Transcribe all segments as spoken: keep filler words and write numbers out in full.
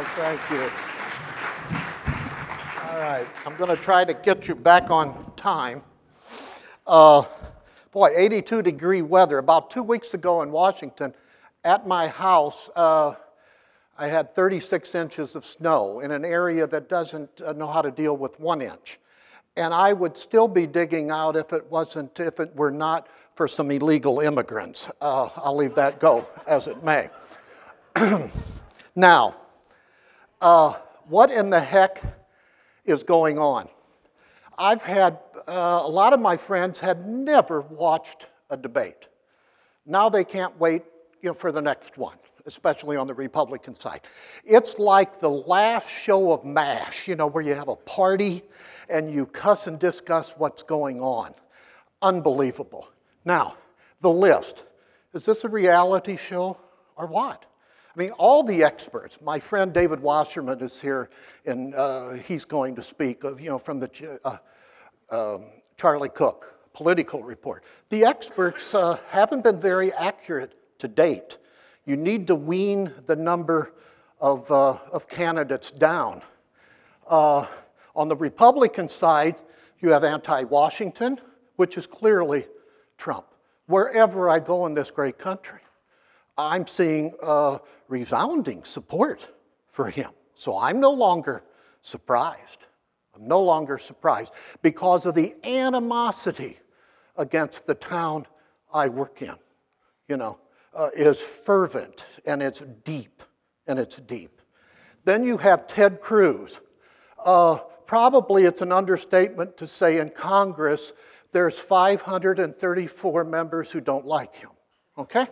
right, thank you. All right, I'm going to try to get you back on time. Uh, boy, eighty-two degree weather. About two weeks ago in Washington, at my house, uh, I had thirty-six inches of snow in an area that doesn't uh, know how to deal with one inch. And I would still be digging out if it wasn't, if it were not for some illegal immigrants. Uh, I'll leave that go as it may. Now, uh, what in the heck is going on? I've had, uh, a lot of my friends had never watched a debate. Now they can't wait, you know, for the next one, especially on the Republican side. It's like the last show of MASH, you know, where you have a party and you cuss and discuss what's going on. Unbelievable. Now, the list. Is this a reality show or what? I mean, all the experts. My friend David Wasserman is here, and uh, he's going to speak, of, you know, from the uh, um, Charlie Cook Political Report. The experts uh, haven't been very accurate to date. You need to wean the number of, uh, of candidates down. Uh, on the Republican side, you have anti-Washington, which is clearly Trump. Wherever I go in this great country, I'm seeing uh, resounding support for him. So I'm no longer surprised. I'm no longer surprised because of the animosity against the town I work in, you know, uh, is fervent and it's deep, and it's deep. Then you have Ted Cruz. Uh, probably it's an understatement to say in Congress there's five hundred thirty-four members who don't like him, okay?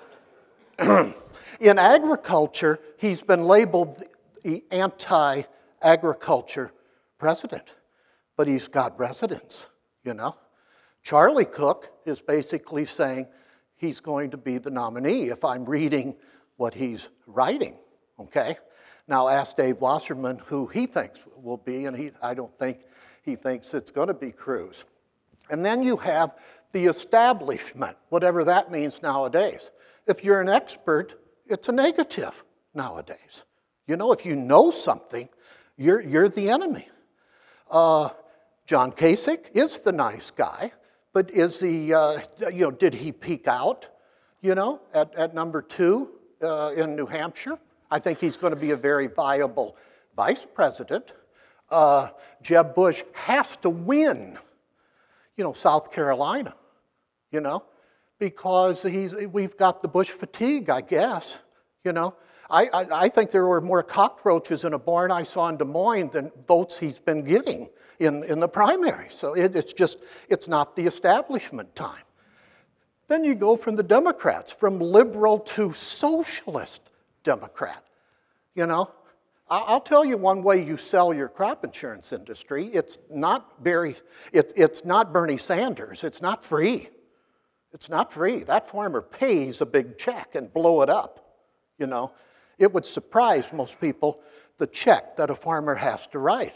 In agriculture, he's been labeled the anti-agriculture president, but he's got residents, you know? Charlie Cook is basically saying he's going to be the nominee if I'm reading what he's writing, okay? Now ask Dave Wasserman who he thinks will be, and he, I don't think he thinks it's going to be Cruz. And then you have the establishment, whatever that means nowadays. If you're an expert, it's a negative nowadays. You know, if you know something, you're, you're the enemy. Uh, John Kasich is the nice guy, but is he, uh, you know, did he peak out, you know, at, at number two uh, in New Hampshire? I think he's going to be a very viable vice president. Uh, Jeb Bush has to win, you know, South Carolina, you know, because he's, we've got the Bush fatigue, I guess, you know. I, I, I think there were more cockroaches in a barn I saw in Des Moines than votes he's been getting in, in the primary. So it, it's just, it's not the establishment time. Then you go from the Democrats, from liberal to socialist Democrat, you know. I'll tell you one way you sell your crop insurance industry. It's not very, it, it's not Bernie Sanders. It's not free. It's not free. That farmer pays a big check and blow it up, you know. It would surprise most people, the check that a farmer has to write.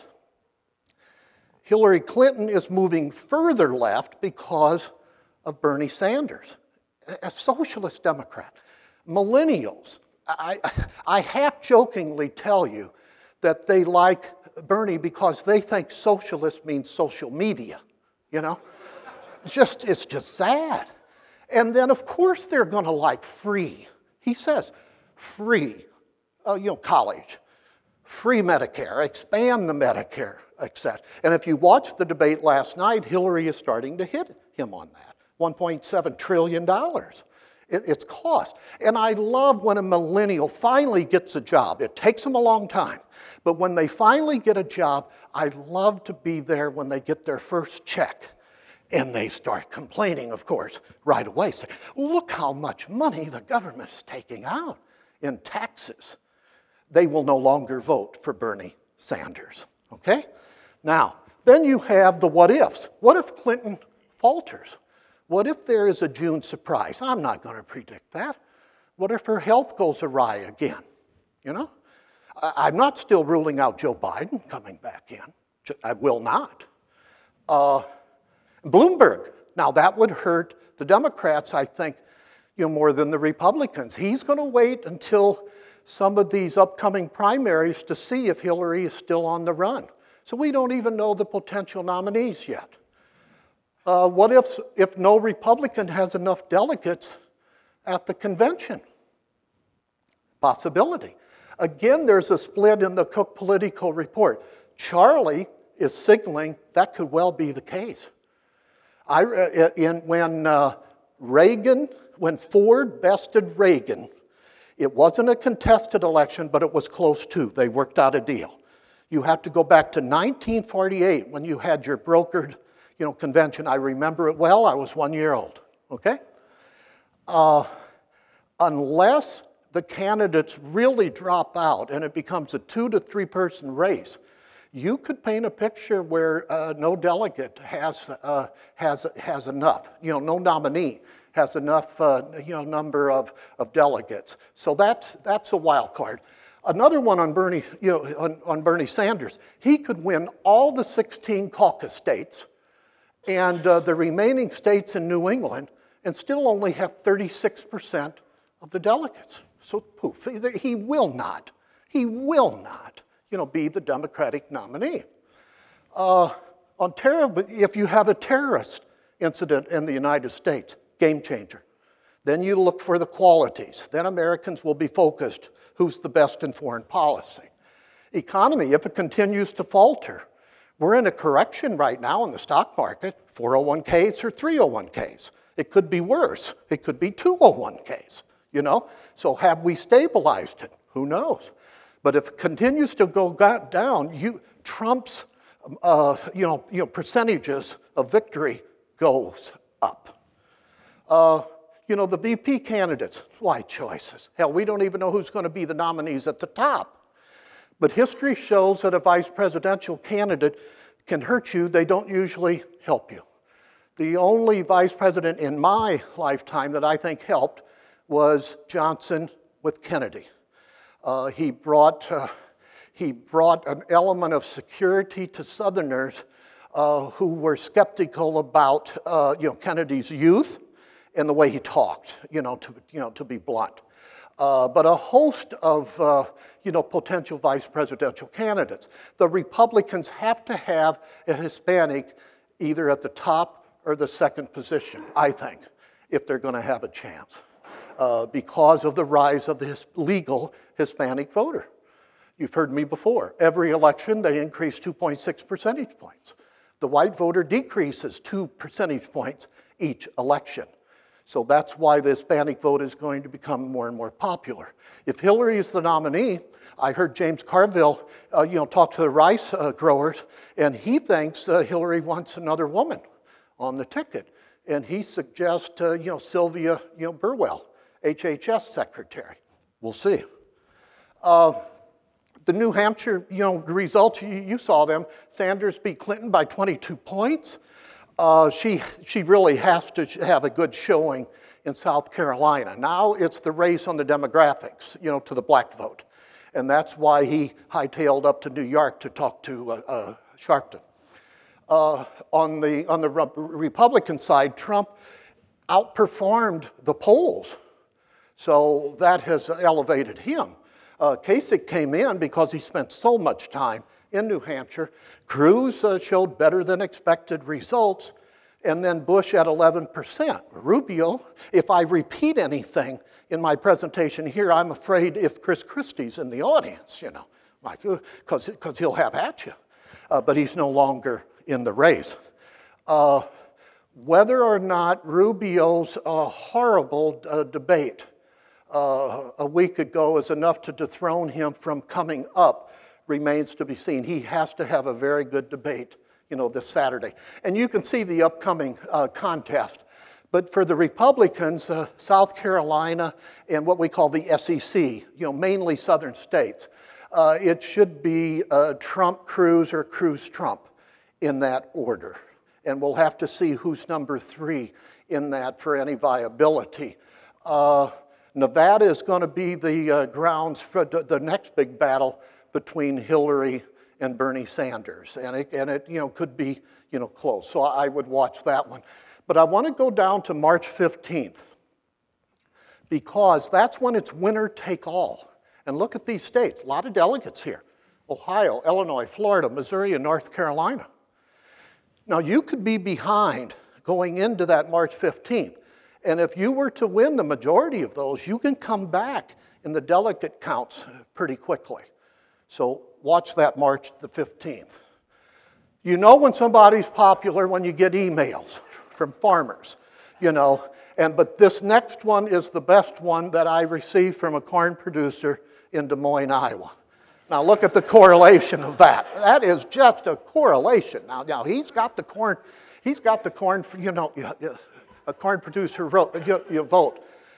Hillary Clinton is moving further left because of Bernie Sanders, a socialist Democrat. Millennials, I, I half-jokingly tell you that they like Bernie because they think socialist means social media, you know? It's just, it's just sad. And then, of course, they're going to like free. He says, free, uh, you know, college, free Medicare, expand the Medicare, et cetera. And if you watched the debate last night, Hillary is starting to hit him on that. one point seven trillion dollars. It's cost. And I love when a millennial finally gets a job. It takes them a long time. But when they finally get a job, I love to be there when they get their first check. And they start complaining, of course, right away. Say, look how much money the government is taking out in taxes. They will no longer vote for Bernie Sanders, okay? Now, then you have the what ifs. What if Clinton falters? What if there is a June surprise? I'm not going to predict that. What if her health goes awry again? You know? I'm not still ruling out Joe Biden coming back in. I will not. Uh, Bloomberg, now that would hurt the Democrats, I think, you know, more than the Republicans. He's going to wait until some of these upcoming primaries to see if Hillary is still on the run. So we don't even know the potential nominees yet. Uh, what if, if no Republican has enough delegates at the convention? Possibility. Again, there's a split in the Cook Political report. Charlie is signaling that could well be the case. I, in, when uh, Reagan, when Ford bested Reagan, it wasn't a contested election, but it was close too. They worked out a deal. You have to go back to nineteen forty-eight when you had your brokered, you know, convention. I remember it well. I was one year old. Okay. Uh, unless the candidates really drop out and it becomes a two to three person race, you could paint a picture where uh, no delegate has uh, has has enough. You know, no nominee has enough, uh, you know, number of, of delegates. So that's, that's a wild card. Another one on Bernie, you know, on, on Bernie Sanders, he could win all the sixteen caucus states and uh, the remaining states in New England and still only have thirty-six percent of the delegates. So poof, he will not, he will not, you know, be the Democratic nominee. Uh, on terror, if you have a terrorist incident in the United States, game changer. Then you look for the qualities. Then Americans will be focused. Who's the best in foreign policy? Economy, if it continues to falter. We're in a correction right now in the stock market, four oh one Ks or three oh one Ks. It could be worse. It could be two oh one Ks, you know? So have we stabilized it? Who knows? But if it continues to go down, you, Trump's uh, you know, you know, percentages of victory goes up. Uh, you know, the V P candidates, wide choices. Hell, we don't even know who's going to be the nominees at the top. But history shows that a vice presidential candidate can hurt you. They don't usually help you. The only vice president in my lifetime that I think helped was Johnson with Kennedy. Uh, he brought, uh, he brought an element of security to Southerners uh, who were skeptical about uh, you know, Kennedy's youth and the way he talked, you know, to, you know, to be blunt. Uh, but a host of, uh, you know, potential vice presidential candidates. The Republicans have to have a Hispanic either at the top or the second position, I think, if they're going to have a chance, uh, because of the rise of the his legal Hispanic voter. You've heard me before. Every election, they increase two point six percentage points. The white voter decreases two percentage points each election. So that's why the Hispanic vote is going to become more and more popular. If Hillary is the nominee, I heard James Carville, uh, you know, talk to the rice uh, growers, and he thinks uh, Hillary wants another woman on the ticket, and he suggests, uh, you know, Sylvia, you know, Burwell, H H S secretary. We'll see. Uh, the New Hampshire, you know, results, you, you saw them. Sanders beat Clinton by twenty-two points. Uh, she, she really has to have a good showing in South Carolina. Now it's the race on the demographics, you know, to the black vote. And that's why he hightailed up to New York to talk to uh, uh, Sharpton. Uh, on the, on the Re Republican side, Trump outperformed the polls. So that has elevated him. Uh, Kasich came in because he spent so much time in New Hampshire. Cruz uh, showed better than expected results, and then Bush at eleven percent. Rubio, if I repeat anything in my presentation here, I'm afraid if Chris Christie's in the audience, you know, like, because he'll have at you. Uh, but he's no longer in the race. Uh, whether or not Rubio's uh, horrible uh, debate uh, a week ago is enough to dethrone him from coming up remains to be seen. He has to have a very good debate, you know, this Saturday. And you can see the upcoming uh, contest. But for the Republicans, uh, South Carolina and what we call the S E C, you know, mainly southern states, uh, it should be uh, Trump, Cruz, or Cruz, Trump in that order. And we'll have to see who's number three in that for any viability. Uh, Nevada is going to be the uh, grounds for the next big battle between Hillary and Bernie Sanders, and it, and it you know, could be you know, close. So I would watch that one. But I want to go down to March fifteenth, because that's when it's winner take all. And look at these states, a lot of delegates here. Ohio, Illinois, Florida, Missouri, and North Carolina. Now, you could be behind going into that March fifteenth. And if you were to win the majority of those, you can come back in the delegate counts pretty quickly. So watch that March the fifteenth. You know when somebody's popular when you get emails from farmers, you know. And but this next one is the best one that I received from a corn producer in Des Moines, Iowa. Now look at the correlation of that. That is just a correlation. Now, now he's got the corn, he's got the corn, for, you know, you, you, a corn producer wrote, you, you vote.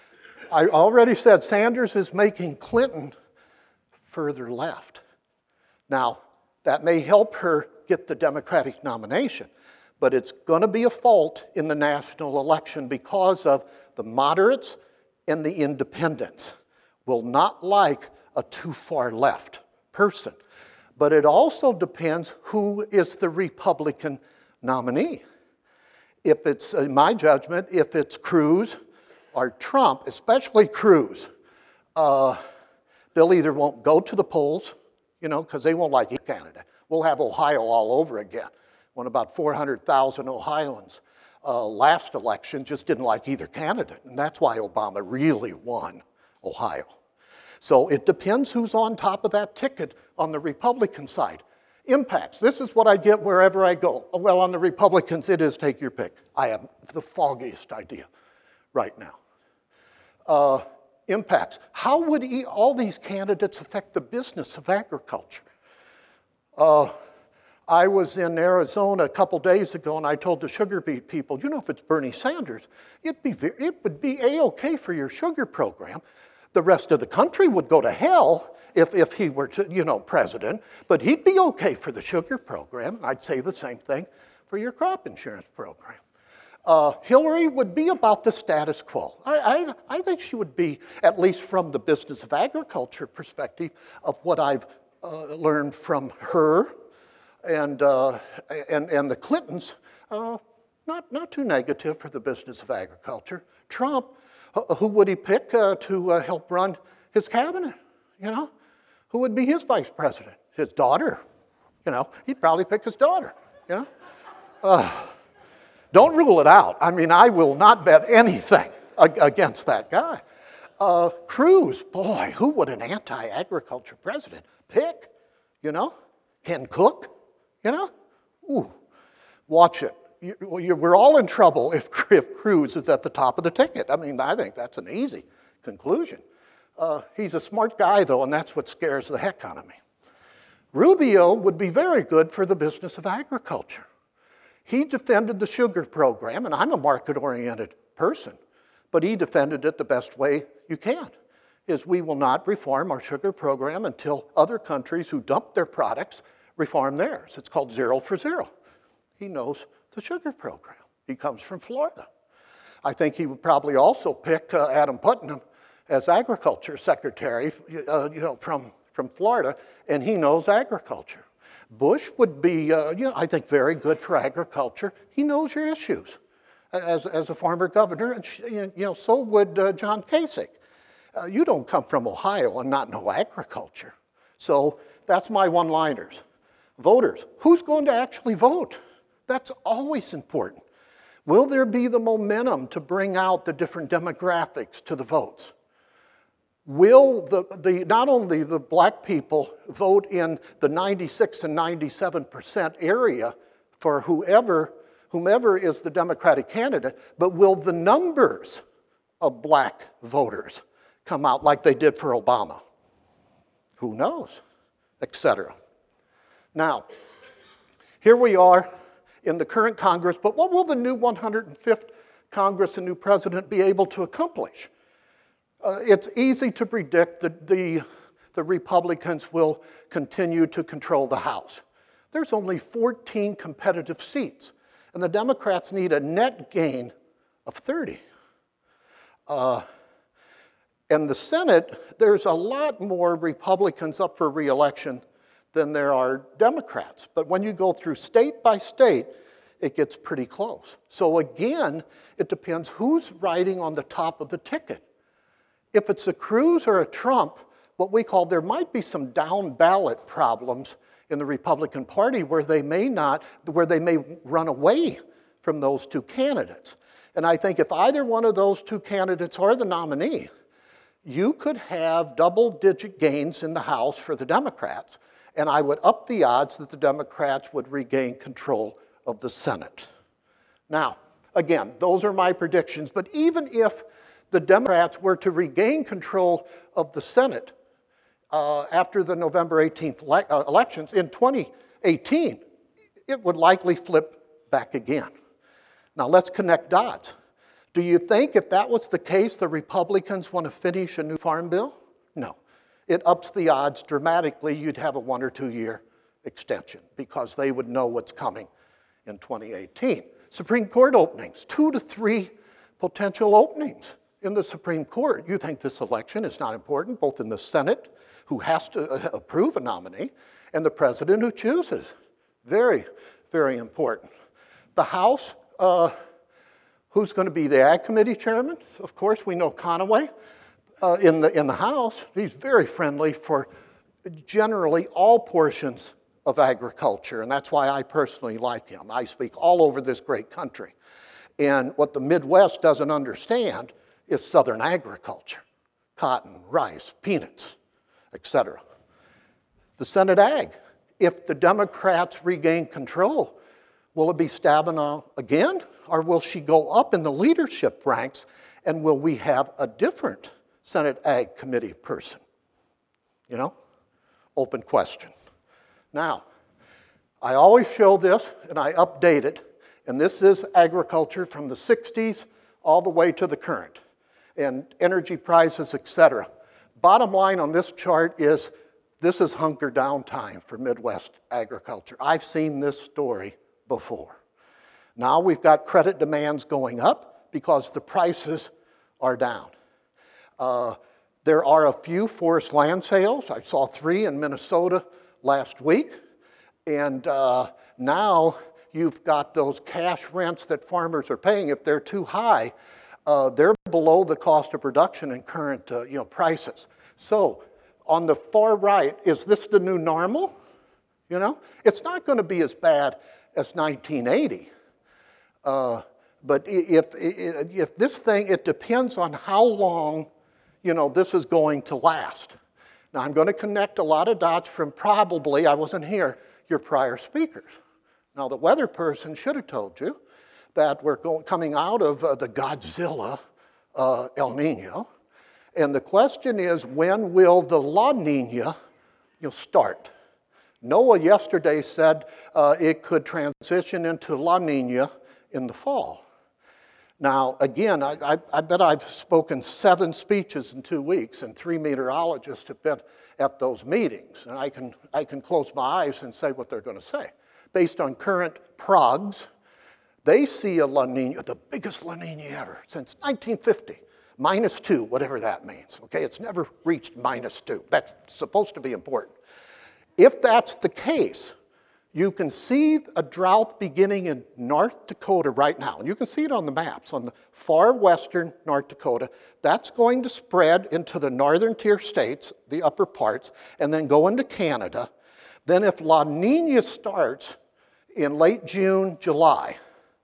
I already said Sanders is making Clinton further left. Now, that may help her get the Democratic nomination, but it's going to be a fault in the national election because of the moderates and the independents will not like a too far left person. But it also depends who is the Republican nominee. If it's, in my judgment, if it's Cruz or Trump, especially Cruz, uh, they'll either won't go to the polls, you know, because they won't like either candidate. We'll have Ohio all over again, when about four hundred thousand Ohioans uh, last election just didn't like either candidate. And that's why Obama really won Ohio. So it depends who's on top of that ticket on the Republican side. Impacts. This is what I get wherever I go. Well, on the Republicans, it is take your pick. I have the foggiest idea right now. Uh, impacts. How would e- all these candidates affect the business of agriculture? Uh, I was in Arizona a couple days ago, and I told the sugar beet people, you know, if it's Bernie Sanders, it'd be very, it would be A-okay for your sugar program. The rest of the country would go to hell if, if he were, to, you know, president, but he'd be okay for the sugar program. I'd say the same thing for your crop insurance program. Uh, Hillary would be about the status quo. I, I, I think she would be, at least from the business of agriculture perspective, of what I've uh, learned from her and, uh, and, and the Clintons, uh, not, not too negative for the business of agriculture. Trump, uh, who would he pick uh, to uh, help run his cabinet, you know? Who would be his vice president? His daughter, you know? He'd probably pick his daughter, you know? Uh, don't rule it out. I mean, I will not bet anything against that guy. Uh, Cruz, boy, who would an anti-agriculture president pick, you know? Ken Cook, you know? Ooh, watch it. You, you, we're all in trouble if, if Cruz is at the top of the ticket. I mean, I think that's an easy conclusion. Uh, he's a smart guy, though, and that's what scares the heck out of me. Rubio would be very good for the business of agriculture. He defended the sugar program, and I'm a market-oriented person, but he defended it the best way you can, is we will not reform our sugar program until other countries who dump their products reform theirs. It's called zero for zero. He knows the sugar program. He comes from Florida. I think he would probably also pick uh, Adam Putnam as agriculture secretary, uh, you know, from, from Florida, and he knows agriculture. Bush would be, uh, you know, I think, very good for agriculture. He knows your issues as, as a former governor, and you know, so would uh, John Kasich. Uh, you don't come from Ohio and not know agriculture. So that's my one-liners. Voters, who's going to actually vote? That's always important. Will there be the momentum to bring out the different demographics to the votes? Will the, the, not only the black people vote in the ninety-six and ninety-seven percent area for whoever, whomever is the Democratic candidate, but will the numbers of black voters come out like they did for Obama? Who knows, et cetera. Now, here we are in the current Congress, but what will the new one hundred fifth Congress and new president be able to accomplish? Uh, it's easy to predict that the, the Republicans will continue to control the House. There's only fourteen competitive seats, and the Democrats need a net gain of thirty. Uh, and the Senate, there's a lot more Republicans up for re-election than there are Democrats. But when you go through state by state, it gets pretty close. So again, it depends who's riding on the top of the ticket. If it's a Cruz or a Trump, what we call, there might be some down ballot problems in the Republican Party where they may not, where they may run away from those two candidates. And I think if either one of those two candidates are the nominee, you could have double-digit gains in the House for the Democrats, and I would up the odds that the Democrats would regain control of the Senate. Now, again, those are my predictions, but even if the Democrats were to regain control of the Senate uh, after the November eighteenth le- uh, elections in twenty eighteen, it would likely flip back again. Now, let's connect dots. Do you think if that was the case, the Republicans want to finish a new farm bill? No. It ups the odds dramatically. You'd have a one or two year extension because they would know what's coming in twenty eighteen. Supreme Court openings, two to three potential openings in the Supreme Court. You think this election is not important, both in the Senate, who has to approve a nominee, and the president who chooses. Very, very important. The House, uh, who's going to be the Ag Committee chairman? Of course, we know Conaway. Uh, in the in the House, he's very friendly for generally all portions of agriculture, and that's why I personally like him. I speak all over this great country. And what the Midwest doesn't understand is Southern agriculture, cotton, rice, peanuts, et cetera. The Senate Ag, if the Democrats regain control, will it be Stabenow again, or will she go up in the leadership ranks, and will we have a different Senate Ag Committee person? You know, open question. Now, I always show this, and I update it, and this is agriculture from the sixties all the way to the current, and energy prices, et cetera. Bottom line on this chart is this is hunker down time for Midwest agriculture. I've seen this story before. Now we've got credit demands going up because the prices are down. Uh, there are a few forced land sales. I saw three in Minnesota last week. And uh, now you've got those cash rents that farmers are paying. If they're too high, uh, they're below the cost of production and current uh, you know, prices. So on the far right, is this the new normal? You know, it's not going to be as bad as nineteen eighty. Uh, but if, if, if this thing, it depends on how long, you know, this is going to last. Now, I'm going to connect a lot of dots from probably, I wasn't here, your prior speakers. Now, the weather person should have told you that we're going, coming out of uh, the Godzilla uh, El Nino. And the question is, when will the La Nina you know, start? NOAA yesterday said uh, it could transition into La Nina in the fall. Now, again, I, I, I bet I've spoken seven speeches in two weeks, and three meteorologists have been at those meetings. And I can, I can close my eyes and say what they're going to say. Based on current progs, they see a La Nina, the biggest La Nina ever, since nineteen fifty. Minus two, whatever that means, okay? It's never reached minus two. That's supposed to be important. If that's the case, you can see a drought beginning in North Dakota right now. And you can see it on the maps, on the far western North Dakota. That's going to spread into the northern tier states, the upper parts, and then go into Canada. Then if La Nina starts in late June, July,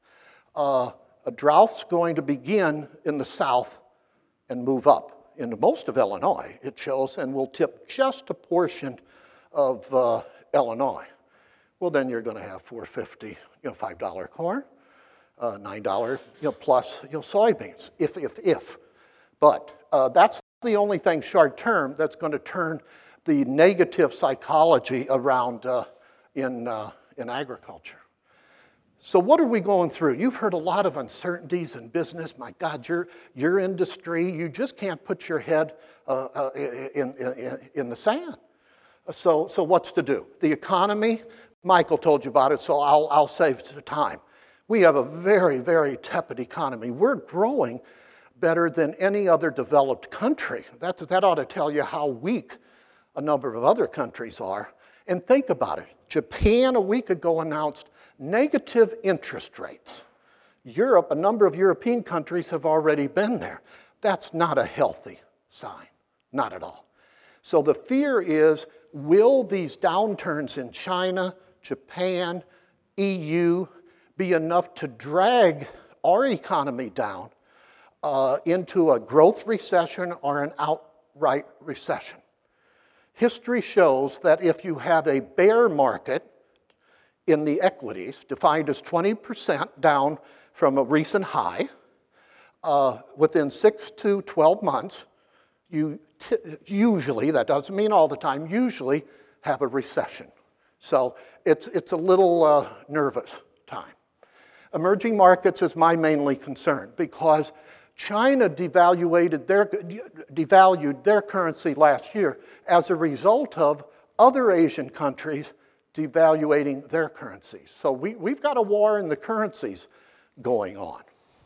uh, a drought's going to begin in the south and move up into most of Illinois, it shows, and will tip just a portion of uh, Illinois. Well, then you're going to have four fifty, you know, five dollar corn, uh, nine dollar, you know, plus, you know, soybeans, if, if, if. But uh, that's the only thing short term that's going to turn the negative psychology around uh, in, uh, in agriculture. So what are we going through? You've heard a lot of uncertainties in business. My God, your, your industry, you just can't put your head uh, uh, in, in, in the sand. So, so what's to do? The economy, Michael told you about it, so I'll, I'll save the time. We have a very, very tepid economy. We're growing better than any other developed country. That's, that ought to tell you how weak a number of other countries are. And think about it. Japan a week ago announced negative interest rates. Europe, a number of European countries have already been there. That's not a healthy sign, not at all. So the fear is, will these downturns in China, Japan, E U be enough to drag our economy down uh, into a growth recession or an outright recession? History shows that if you have a bear market in the equities, defined as twenty percent down from a recent high, uh, within six to twelve months, you t- usually, that doesn't mean all the time, usually have a recession. So it's, it's a little uh, nervous time. Emerging markets is my mainly concern because China devaluated their, devalued their currency last year as a result of other Asian countries devaluating their currencies. So we, we've got a war in the currencies going on.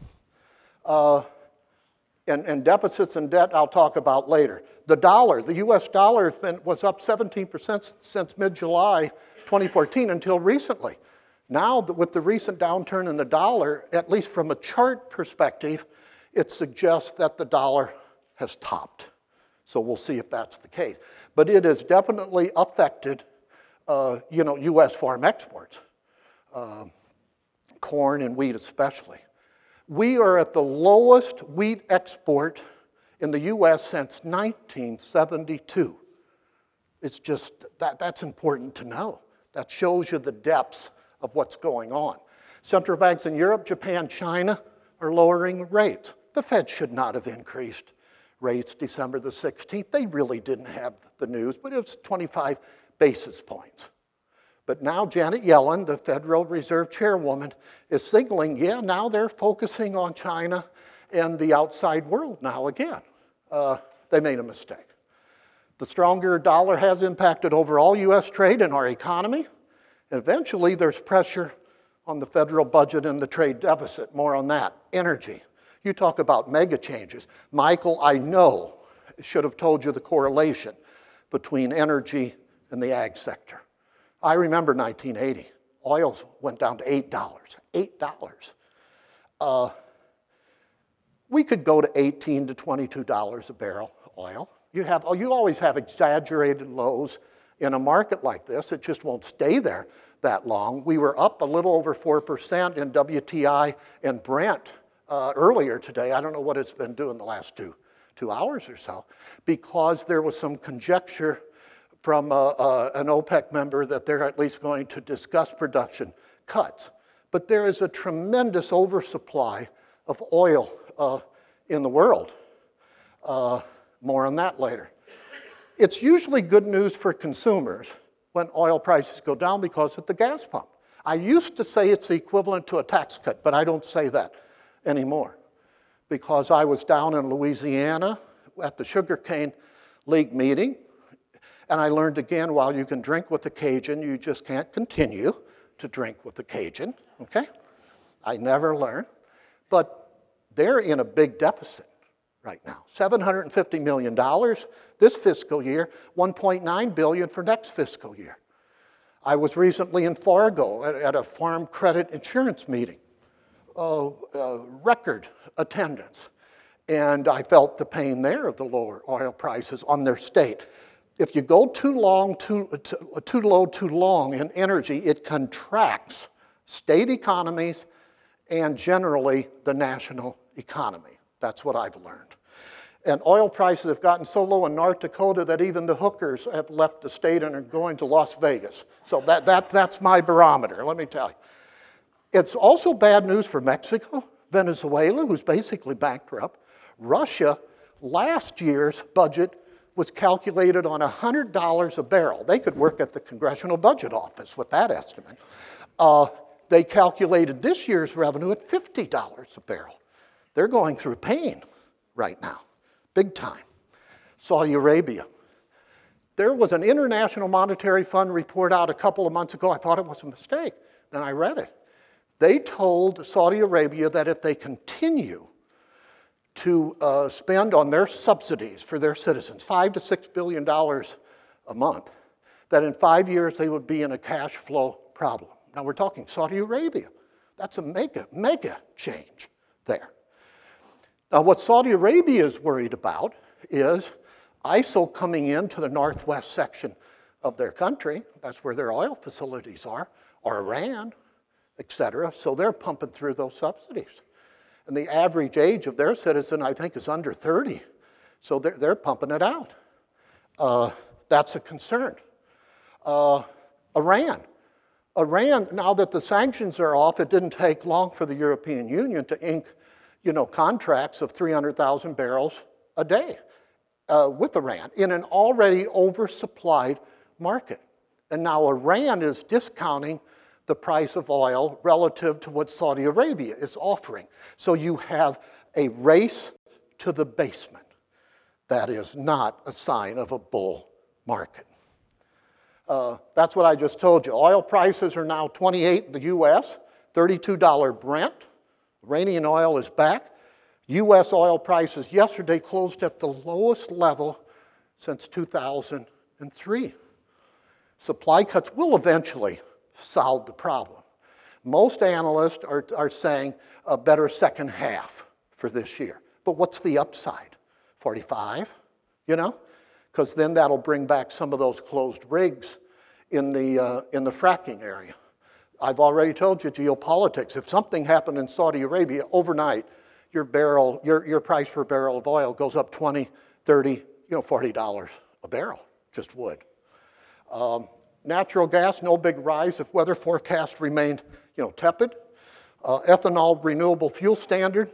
Uh, and, and deficits and debt I'll talk about later. The dollar, the U S dollar has been, was up seventeen percent since mid-July twenty fourteen until recently. Now, with the recent downturn in the dollar, at least from a chart perspective, it suggests that the dollar has topped. So we'll see if that's the case. But it has definitely affected uh, you know, U S farm exports, uh, corn and wheat especially. We are at the lowest wheat export in the U S since nineteen seventy-two. It's just, that, that's important to know. That shows you the depths of what's going on. Central banks in Europe, Japan, China are lowering rates. The Fed should not have increased rates December the sixteenth. They really didn't have the news, but it was twenty-five basis points. But now Janet Yellen, the Federal Reserve Chairwoman, is signaling, yeah, now they're focusing on China and the outside world now again. Uh, they made a mistake. The stronger dollar has impacted overall U S trade and our economy. And eventually, there's pressure on the federal budget and the trade deficit. More on that. Energy. You talk about mega changes. Michael, I know, should have told you the correlation between energy and the ag sector. I remember nineteen eighty. Oil went down to eight dollars. eight dollars. Uh, we could go to eighteen to twenty-two dollars a barrel oil. You, have, you always have exaggerated lows in a market like this. It just won't stay there that long. We were up a little over four percent in W T I and Brent uh, earlier today. I don't know what it's been doing the last two, two hours or so, because there was some conjecture from uh, uh, an OPEC member that they're at least going to discuss production cuts. But there is a tremendous oversupply of oil uh, in the world. Uh, more on that later. It's usually good news for consumers when oil prices go down because at the gas pump. I used to say it's the equivalent to a tax cut, but I don't say that anymore because I was down in Louisiana at the Sugarcane League meeting, and I learned again, while you can drink with the Cajun, you just can't continue to drink with the Cajun, okay? I never learned, but they're in a big deficit right now. seven hundred fifty million dollars this fiscal year, one point nine billion dollars for next fiscal year. I was recently in Fargo at, at a farm credit insurance meeting, uh, uh, record attendance, and I felt the pain there of the lower oil prices on their state. If you go too long, too, too, too low, too long in energy, it contracts state economies and generally the national economy. That's what I've learned. And oil prices have gotten so low in North Dakota that even the hookers have left the state and are going to Las Vegas. So that, that, that's my barometer, let me tell you. It's also bad news for Mexico, Venezuela, who's basically bankrupt. Russia, last year's budget was calculated on one hundred dollars a barrel. They could work at the Congressional Budget Office with that estimate. Uh, they calculated this year's revenue at fifty dollars a barrel. They're going through pain right now, big time. Saudi Arabia. There was an International Monetary Fund report out a couple of months ago. I thought it was a mistake. Then I read it. They told Saudi Arabia that if they continue to uh, spend on their subsidies for their citizens, five to six billion dollars a month, that in five years they would be in a cash flow problem. Now we're talking Saudi Arabia. That's a mega, mega change there. Now what Saudi Arabia is worried about is I S O coming into the northwest section of their country, that's where their oil facilities are, or Iran, et cetera, so they're pumping through those subsidies. And the average age of their citizen, I think, is under thirty, so they're, they're pumping it out. Uh, that's a concern. Uh, Iran. Iran, now that the sanctions are off, it didn't take long for the European Union to ink, you know, contracts of three hundred thousand barrels a day uh, with Iran in an already oversupplied market. And now Iran is discounting the price of oil relative to what Saudi Arabia is offering. So you have a race to the basement. That is not a sign of a bull market. Uh, that's what I just told you. Oil prices are now twenty-eight in the U S, thirty-two dollars Brent. Iranian oil is back. U S oil prices yesterday closed at the lowest level since two thousand three. Supply cuts will eventually solve the problem. Most analysts are, are saying a better second half for this year. But what's the upside? forty-five, you know? Because then that'll bring back some of those closed rigs in the, uh, in the fracking area. I've already told you geopolitics. If something happened in Saudi Arabia overnight, your barrel, your, your price per barrel of oil goes up twenty, thirty, you know, forty dollars a barrel, just would. Um, natural gas, no big rise if weather forecasts remained, you know, tepid. Uh, ethanol renewable fuel standard,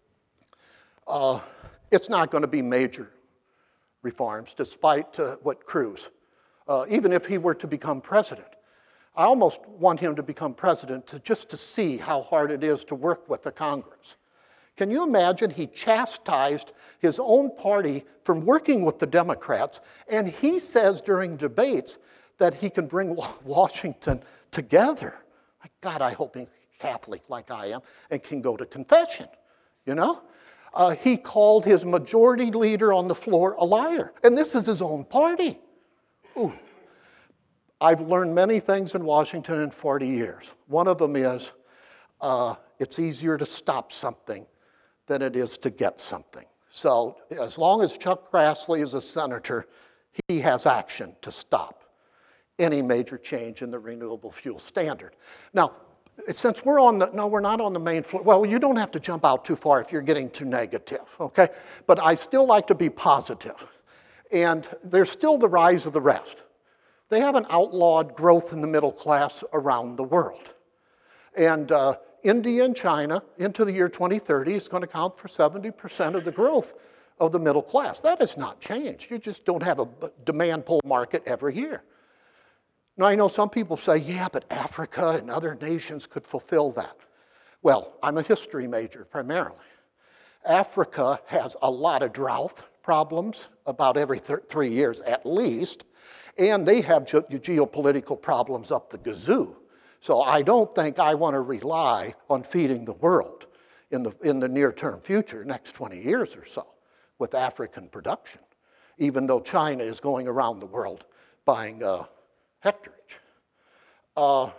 uh, it's not going to be major reforms, despite uh, what Cruz, uh, even if he were to become president. I almost want him to become president to, just to see how hard it is to work with the Congress. Can you imagine he chastised his own party from working with the Democrats, and he says during debates that he can bring Washington together. My God, I hope he's Catholic like I am and can go to confession, you know? Uh, he called his majority leader on the floor a liar, and this is his own party. Ooh. I've learned many things in Washington in forty years. One of them is uh, it's easier to stop something than it is to get something. So as long as Chuck Grassley is a senator, he has action to stop any major change in the renewable fuel standard. Now, since we're on the, no, we're not on the main floor. Well, you don't have to jump out too far if you're getting too negative, okay? But I still like to be positive. And there's still the rise of the rest. They haven't outlawed growth in the middle class around the world. And uh, India and China, into the year twenty thirty, is going to account for seventy percent of the growth of the middle class. That has not changed. You just don't have a demand pull market every year. Now, I know some people say, yeah, but Africa and other nations could fulfill that. Well, I'm a history major primarily. Africa has a lot of drought problems about every th- three years at least, and they have ge- geopolitical problems up the gazoo. So I don't think I want to rely on feeding the world in the, in the near-term future, next twenty years or so, with African production, even though China is going around the world buying uh, hectarage. Uh,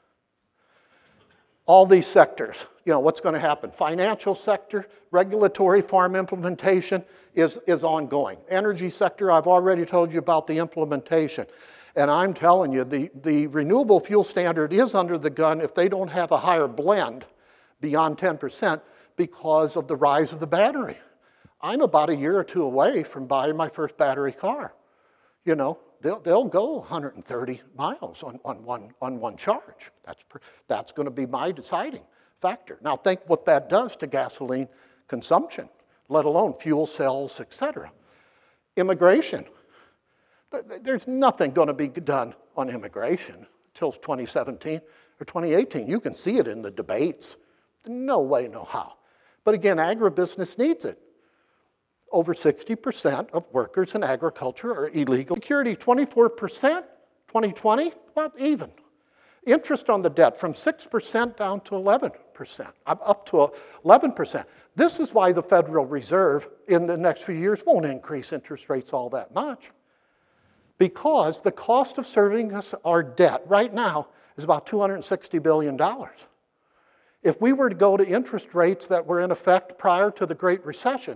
all these sectors, you know, what's going to happen? Financial sector, regulatory farm implementation is, is ongoing. Energy sector, I've already told you about the implementation. And I'm telling you, the, the renewable fuel standard is under the gun if they don't have a higher blend beyond ten percent because of the rise of the battery. I'm about a year or two away from buying my first battery car. You know, they'll, they'll go one hundred thirty miles on, on, one, on one charge. That's, that's going to be my deciding factor. Now think what that does to gasoline consumption, let alone fuel cells, et cetera. Immigration. There's nothing going to be done on immigration until twenty seventeen or twenty eighteen. You can see it in the debates. No way, no how. But again, agribusiness needs it. Over sixty percent of workers in agriculture are illegal. Security, twenty-four percent, twenty twenty, about even. Interest on the debt from six percent down to eleven percent, up to eleven percent. This is why the Federal Reserve in the next few years won't increase interest rates all that much. Because the cost of serving us our debt right now is about two hundred sixty billion dollars. If we were to go to interest rates that were in effect prior to the Great Recession,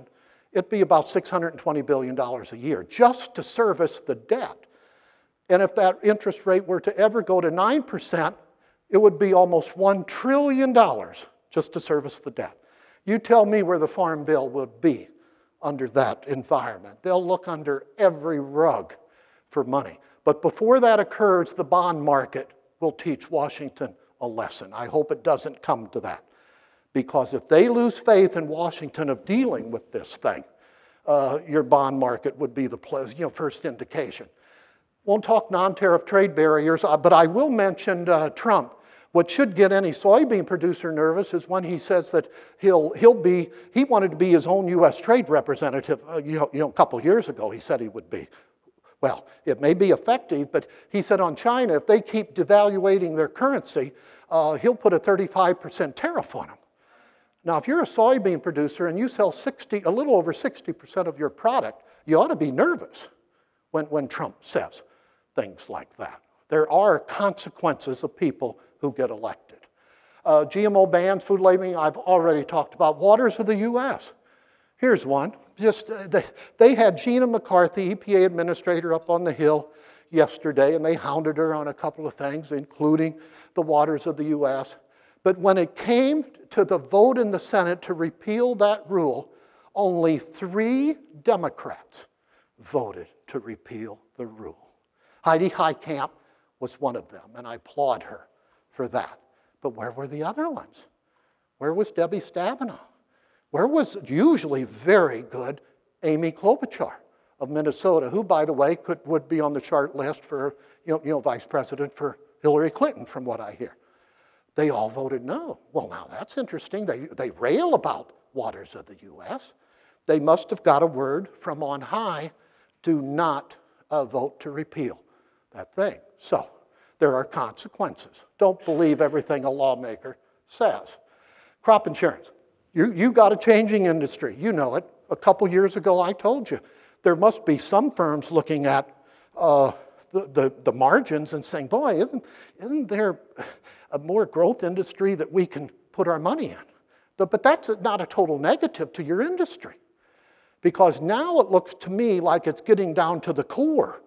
it'd be about six hundred twenty billion dollars a year just to service the debt. And if that interest rate were to ever go to nine percent, it would be almost one trillion dollars just to service the debt. You tell me where the Farm Bill would be under that environment. They'll look under every rug for money. But before that occurs, the bond market will teach Washington a lesson. I hope it doesn't come to that. Because if they lose faith in Washington of dealing with this thing, uh, your bond market would be the you know, first indication. Won't talk non-tariff trade barriers, uh, but I will mention uh, Trump. What should get any soybean producer nervous is when he says that he'll, he'll be, he wanted to be his own U S trade representative, uh, you, know, you know, a couple years ago he said he would be. Well, it may be effective, but he said on China, if they keep devaluating their currency, uh, he'll put a thirty-five percent tariff on them. Now, if you're a soybean producer and you sell sixty, a little over sixty percent of your product, you ought to be nervous when, when Trump says things like that. There are consequences of people who get elected. Uh, G M O bans, food labeling, I've already talked about. Waters of the U S. Here's one. Just uh, they, they had Gina McCarthy, E P A administrator, up on the Hill yesterday, and they hounded her on a couple of things, including the waters of the U S. But when it came to the vote in the Senate to repeal that rule, only three Democrats voted to repeal the rule. Heidi Heitkamp was one of them, and I applaud her for that. But where were the other ones? Where was Debbie Stabenow? Where was usually very good Amy Klobuchar of Minnesota, who, by the way, could, would be on the chart list for, you know, you know, vice president for Hillary Clinton, from what I hear. They all voted no. Well, now that's interesting. They, they rail about waters of the U S. They must have got a word from on high, do not uh, vote to repeal that thing. So there are consequences. Don't believe everything a lawmaker says. Crop insurance. You, you got a changing industry. You know it. A couple years ago, I told you, there must be some firms looking at uh, the, the, the margins and saying, boy, isn't, isn't there a more growth industry that we can put our money in? But, but that's not a total negative to your industry. Because now it looks to me like it's getting down to the core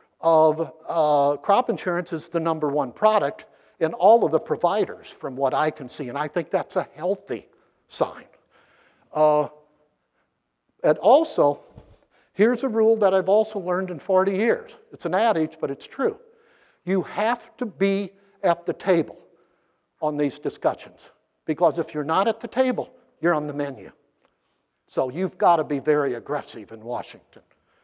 of uh, crop insurance is the number one product in all of the providers, from what I can see. And I think that's a healthy sign. Uh, and also, here's a rule that I've also learned in forty years. It's an adage, but it's true. You have to be at the table on these discussions. Because if you're not at the table, you're on the menu. So you've got to be very aggressive in Washington.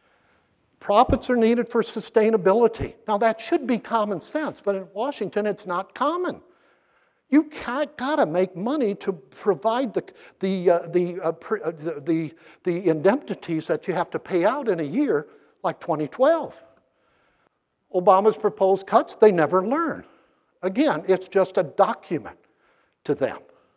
Profits are needed for sustainability. Now that should be common sense, but in Washington it's not common. You got to make money to provide the, the, uh, the, uh, pre, uh, the, the, the indemnities that you have to pay out in a year, like twenty twelve. Obama's proposed cuts, they never learn. Again, it's just a document to them.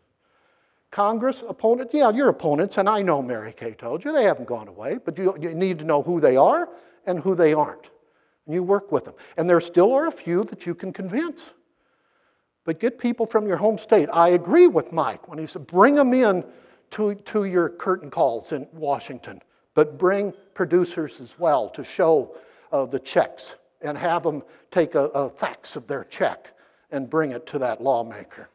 Congress, opponents, yeah, your opponents, and I know Mary Kay told you, they haven't gone away, but you, you need to know who they are and who they aren't. And you work with them. And there still are a few that you can convince. But get people from your home state. I agree with Mike when he said, bring them in to, to your curtain calls in Washington, but bring producers as well to show uh, the checks and have them take a, a fax of their check and bring it to that lawmaker.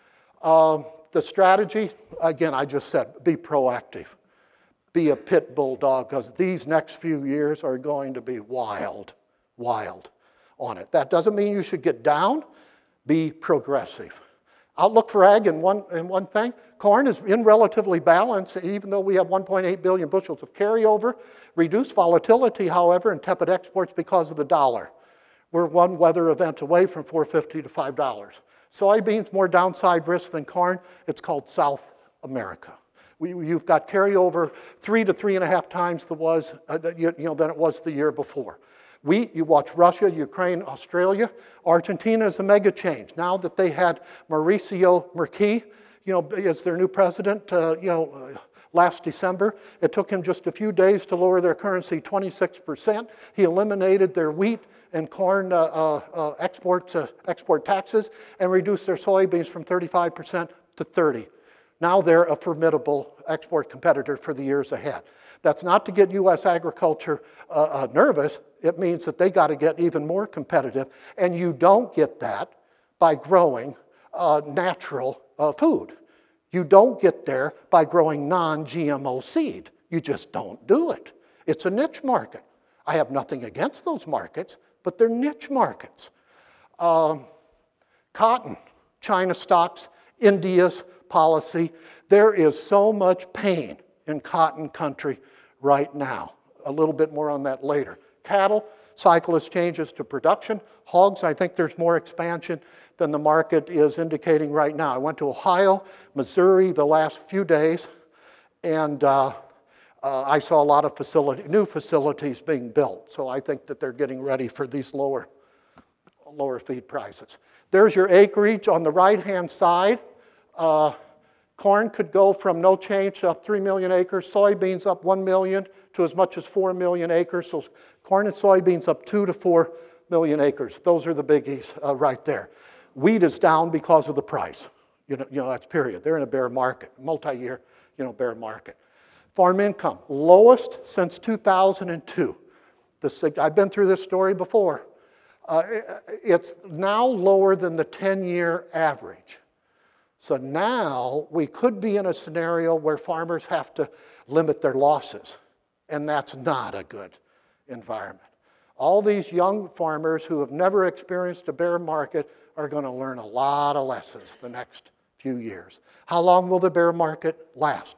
Um, The strategy, again, I just said, be proactive. Be a pit bull dog, because these next few years are going to be wild, wild on it. That doesn't mean you should get down. Be progressive. Outlook for ag in one, in one thing. Corn is in relatively balance, even though we have one point eight billion bushels of carryover. Reduced volatility, however, and tepid exports because of the dollar. We're one weather event away from four fifty to five dollars. Soybeans, more downside risk than corn. It's called South America. We, you've got carryover three to three and a half times the was, uh, you, you know, than it was the year before. Wheat, you watch Russia, Ukraine, Australia. Argentina is a mega change. Now that they had Mauricio Macri, you know, as their new president, uh, you know, uh, last December, it took him just a few days to lower their currency twenty-six percent. He eliminated their wheat and corn uh, uh, uh, export, uh, export taxes and reduced their soybeans from thirty-five percent to thirty. Now they're a formidable export competitor for the years ahead. That's not to get U S agriculture uh, uh, nervous. It means that they got to get even more competitive, and you don't get that by growing uh, natural uh, food. You don't get there by growing non G M O seed. You just don't do it. It's a niche market. I have nothing against those markets, but they're niche markets. Um, cotton, China stocks, India's policy. There is so much pain in cotton country right now. A little bit more on that later. Cattle, cyclist changes to production. Hogs, I think there's more expansion than the market is indicating right now. I went to Ohio, Missouri the last few days, and uh, uh, I saw a lot of facility, new facilities being built. So I think that they're getting ready for these lower, lower feed prices. There's your acreage on the right-hand side. Uh, corn could go from no change to up three million acres, soybeans up one million to as much as four million acres. So corn and soybeans up two to four million acres. Those are the biggies uh, right there. Wheat is down because of the price. You know, you know, that's period. They're in a bear market, multi-year, you know, bear market. Farm income, lowest since two thousand two. The, I've been through this story before. Uh, it's now lower than the ten-year average. So now we could be in a scenario where farmers have to limit their losses, and that's not a good environment. All these young farmers who have never experienced a bear market are going to learn a lot of lessons the next few years. How long will the bear market last?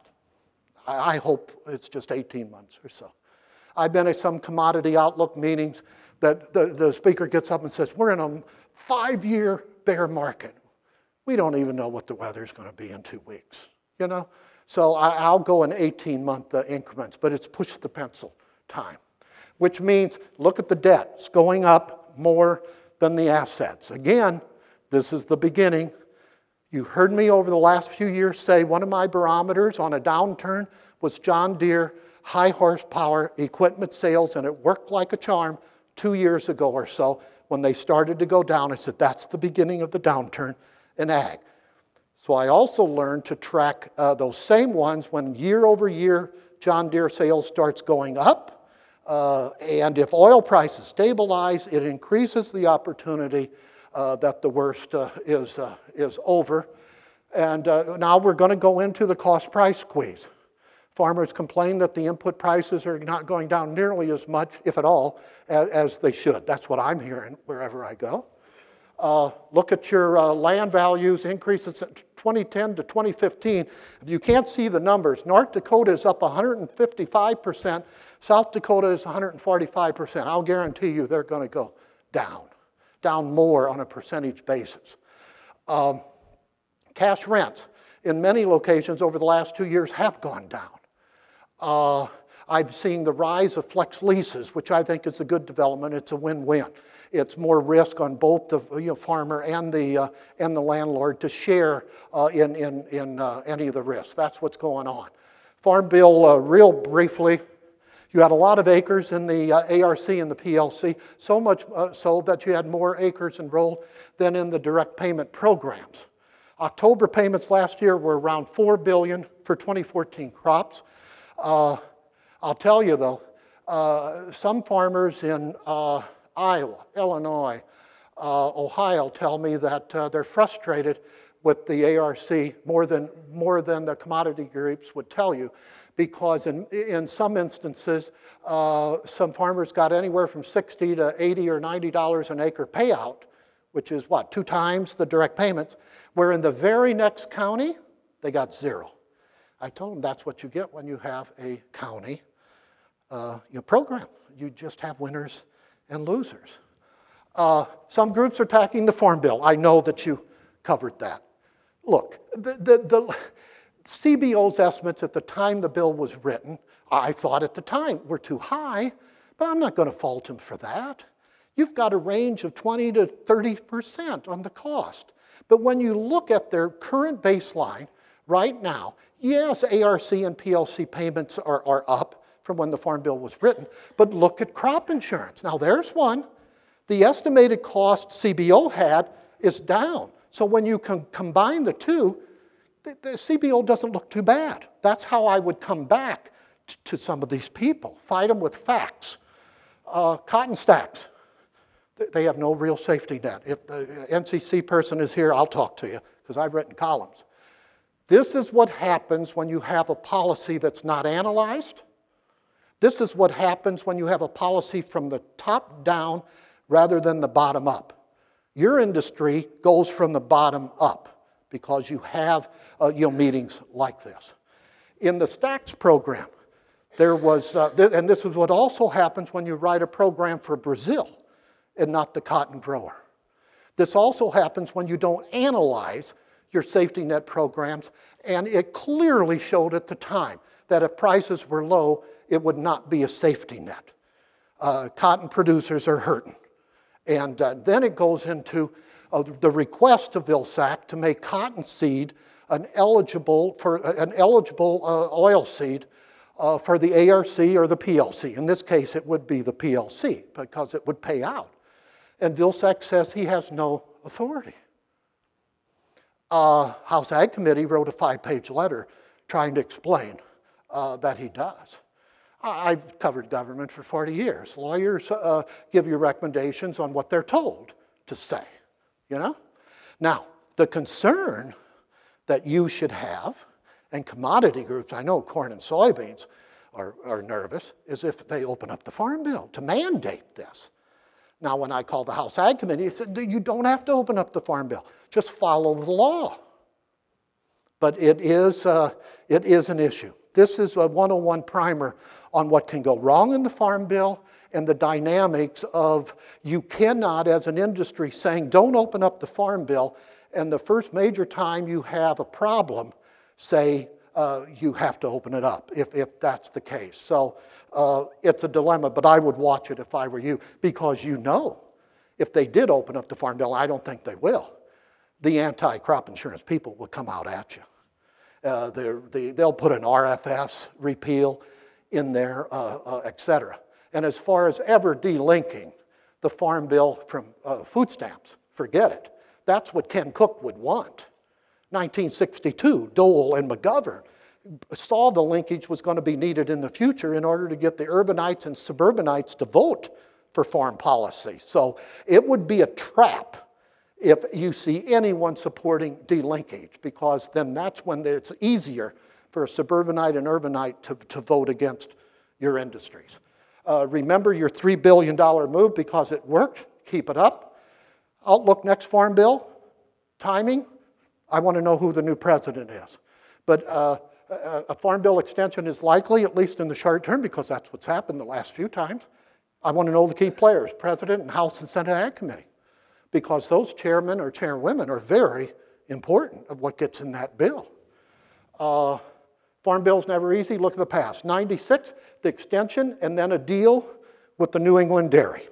I hope it's just eighteen months or so. I've been at some commodity outlook meetings that the, the speaker gets up and says, we're in a five-year bear market. We don't even know what the weather's going to be in two weeks, you know? So I, I'll go in eighteen-month uh, increments, but it's push the pencil time, which means look at the debt. It's going up more than the assets. Again, this is the beginning. You heard me over the last few years say one of my barometers on a downturn was John Deere high horsepower equipment sales, and it worked like a charm two years ago or so when they started to go down. I said, that's the beginning of the downturn in ag. So I also learned to track uh, those same ones when year over year John Deere sales starts going up. Uh, and if oil prices stabilize, it increases the opportunity uh, that the worst uh, is, uh, is over. And uh, now we're going to go into the cost price squeeze. Farmers complain that the input prices are not going down nearly as much, if at all, as, as they should. That's what I'm hearing wherever I go. Uh, look at your uh, land values increases twenty ten to twenty fifteen. If you can't see the numbers, North Dakota is up one hundred fifty-five percent, South Dakota is one hundred forty-five percent. I'll guarantee you they're going to go down, down more on a percentage basis. Um, cash rents in many locations over the last two years have gone down. Uh, I'm seeing the rise of flex leases, which I think is a good development. It's a win-win. It's more risk on both the you know, farmer and the, uh, and the landlord to share uh, in, in, in uh, any of the risks. That's what's going on. Farm Bill, uh, real briefly, you had a lot of acres in the uh, A R C and the P L C, so much uh, so that you had more acres enrolled than in the direct payment programs. October payments last year were around four billion dollars for twenty fourteen crops. Uh, I'll tell you though, uh, some farmers in uh, Iowa, Illinois, uh, Ohio tell me that uh, they're frustrated with the A R C more than, more than the commodity groups would tell you, because in, in some instances, uh, some farmers got anywhere from sixty to eighty or ninety dollars an acre payout, which is what, two times the direct payments, where in the very next county, they got zero. I told them that's what you get when you have a county uh, you know, program. You just have winners and losers. Uh, some groups are attacking the Farm Bill. I know that you covered that. Look, the, the, the C B O's estimates at the time the bill was written, I thought at the time were too high, but I'm not going to fault them for that. You've got a range of twenty to thirty percent on the cost. But when you look at their current baseline right now, yes, A R C and P L C payments are, are up from when the Farm Bill was written, but look at crop insurance. Now there's one. The estimated cost C B O had is down. So when you can combine the two, the, the C B O doesn't look too bad. That's how I would come back t- to some of these people, fight them with facts. Uh, cotton stacks, they have no real safety net. If the N C C person is here, I'll talk to you, because I've written columns. This is what happens when you have a policy that's not analyzed. This is what happens when you have a policy from the top down rather than the bottom up. Your industry goes from the bottom up because you have uh, you know, meetings like this. In the STACS program, there was, uh, th- and this is what also happens when you write a program for Brazil and not the cotton grower. This also happens when you don't analyze your safety net programs, and it clearly showed at the time that if prices were low, it would not be a safety net. Uh, cotton producers are hurting. And uh, then it goes into uh, the request of Vilsack to make cottonseed an eligible, for, uh, an eligible uh, oil seed uh, for the A R C or the P L C. In this case, it would be the P L C because it would pay out. And Vilsack says he has no authority. Uh, House Ag Committee wrote a five-page letter trying to explain uh, that he does. I've covered government for forty years. Lawyers uh, give you recommendations on what they're told to say, you know? Now, the concern that you should have, and commodity groups, I know corn and soybeans are, are nervous, is if they open up the Farm Bill to mandate this. Now, when I called the House Ag Committee, it said, you don't have to open up the Farm Bill. Just follow the law. But it is, uh, it is an issue. This is a one oh one primer on what can go wrong in the Farm Bill and the dynamics of you cannot, as an industry, saying don't open up the Farm Bill, and the first major time you have a problem, say uh, you have to open it up, if, if that's the case. So uh, it's a dilemma, but I would watch it if I were you, because you know if they did open up the Farm Bill, I don't think they will, the anti-crop insurance people will come out at you. Uh, the, they'll put an R F S repeal in there, uh, uh, et cetera. And as far as ever delinking the Farm Bill from uh, food stamps, forget it. That's what Ken Cook would want. nineteen sixty-two, Dole and McGovern saw the linkage was going to be needed in the future in order to get the urbanites and suburbanites to vote for farm policy. So it would be a trap if you see anyone supporting delinkage, because then that's when it's easier for a suburbanite and urbanite to, to vote against your industries. Uh, remember your three billion dollars move because it worked. Keep it up. Outlook next Farm Bill. Timing. I want to know who the new president is. But uh, a, a Farm Bill extension is likely, at least in the short term, because that's what's happened the last few times. I want to know the key players, President and House and Senate Ag Committee, because those chairmen or chairwomen are very important of what gets in that bill. Uh, Farm Bill's never easy. Look at the past. ninety-six, the extension, and then a deal with the New England dairy.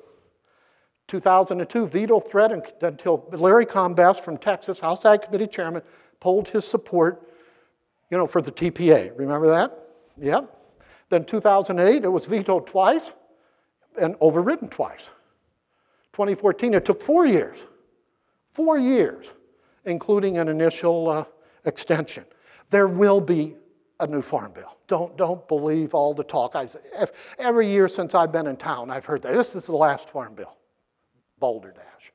two thousand two, veto threat until Larry Combest from Texas, House Ag Committee chairman, pulled his support, you know, for the T P A. Remember that? Yeah. Then two thousand eight, it was vetoed twice and overridden twice. twenty fourteen, it took four years. Four years, including an initial uh, extension. There will be a new Farm Bill. Don't, don't believe all the talk. I, every year since I've been in town, I've heard that. This is the last Farm Bill. Boulder Dash.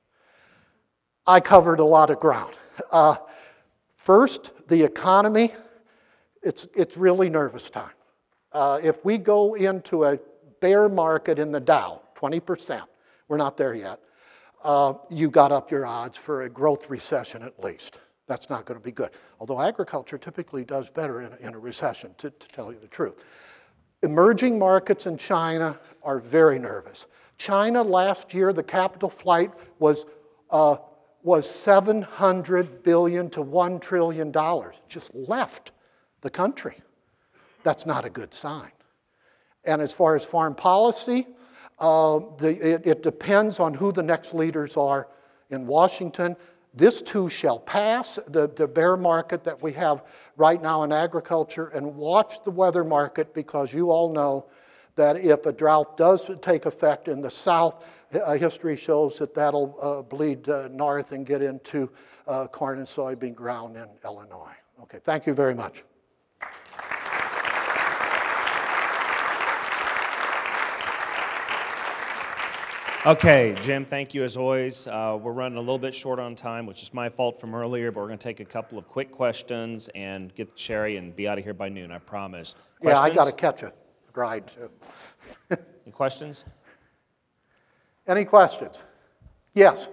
I covered a lot of ground. Uh, first, the economy. It's, it's really nervous time. Uh, if we go into a bear market in the Dow, twenty percent, we're not there yet, uh, you got up your odds for a growth recession at least. That's not going to be good. Although agriculture typically does better in a, in a recession, to, to tell you the truth. Emerging markets in China are very nervous. China last year, the capital flight was, uh, was seven hundred billion dollars to one trillion dollars. Just left the country. That's not a good sign. And as far as foreign policy, uh, the, it, it depends on who the next leaders are in Washington. This too shall pass, the, the bear market that we have right now in agriculture, and watch the weather market, because you all know that if a drought does take effect in the south, uh, history shows that that'll uh, bleed uh, north and get into uh, corn and soybean ground in Illinois. Okay, thank you very much. Okay, Jim, thank you as always. Uh, we're running a little bit short on time, which is my fault from earlier, but we're going to take a couple of quick questions and get Sherry and be out of here by noon, I promise. Yeah, I Questions? got to catch a ride too. Any questions? Any questions? Yes.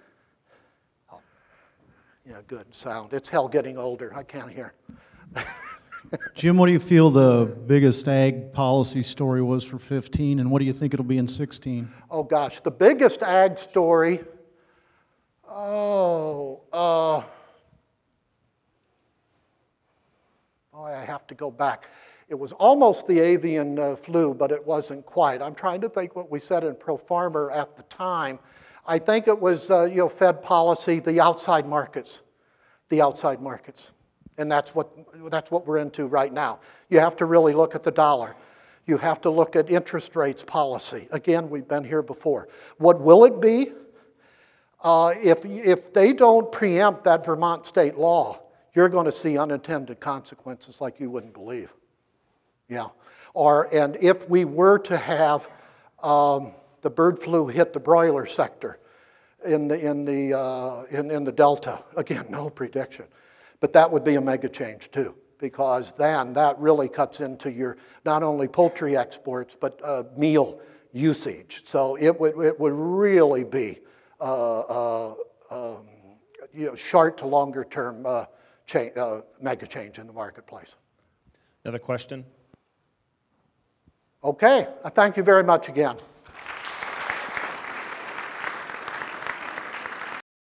Yeah, good sound. It's hell getting older. I can't hear. Jim, what do you feel the biggest ag policy story was for fifteen, and what do you think it'll be in sixteen? Oh gosh, the biggest ag story. Oh, uh, boy, I have to go back. It was almost the avian uh, flu, but it wasn't quite. I'm trying to think what we said in Pro Farmer at the time. I think it was, uh, you know, Fed policy, the outside markets, the outside markets. And that's what, that's what we're into right now. You have to really look at the dollar. You have to look at interest rates policy. Again, we've been here before. What will it be? Uh, if, if they don't preempt that Vermont state law, you're going to see unintended consequences like you wouldn't believe. Yeah. Or, and if we were to have um, the bird flu hit the broiler sector in the, in, the, uh, in, in the Delta, again, no prediction. But that would be a mega change too, because then that really cuts into your not only poultry exports, but uh, meal usage. So it would, it would really be uh, uh, um, you know, short to longer term uh, cha- uh, mega change in the marketplace. Another question? Okay, I thank you very much again.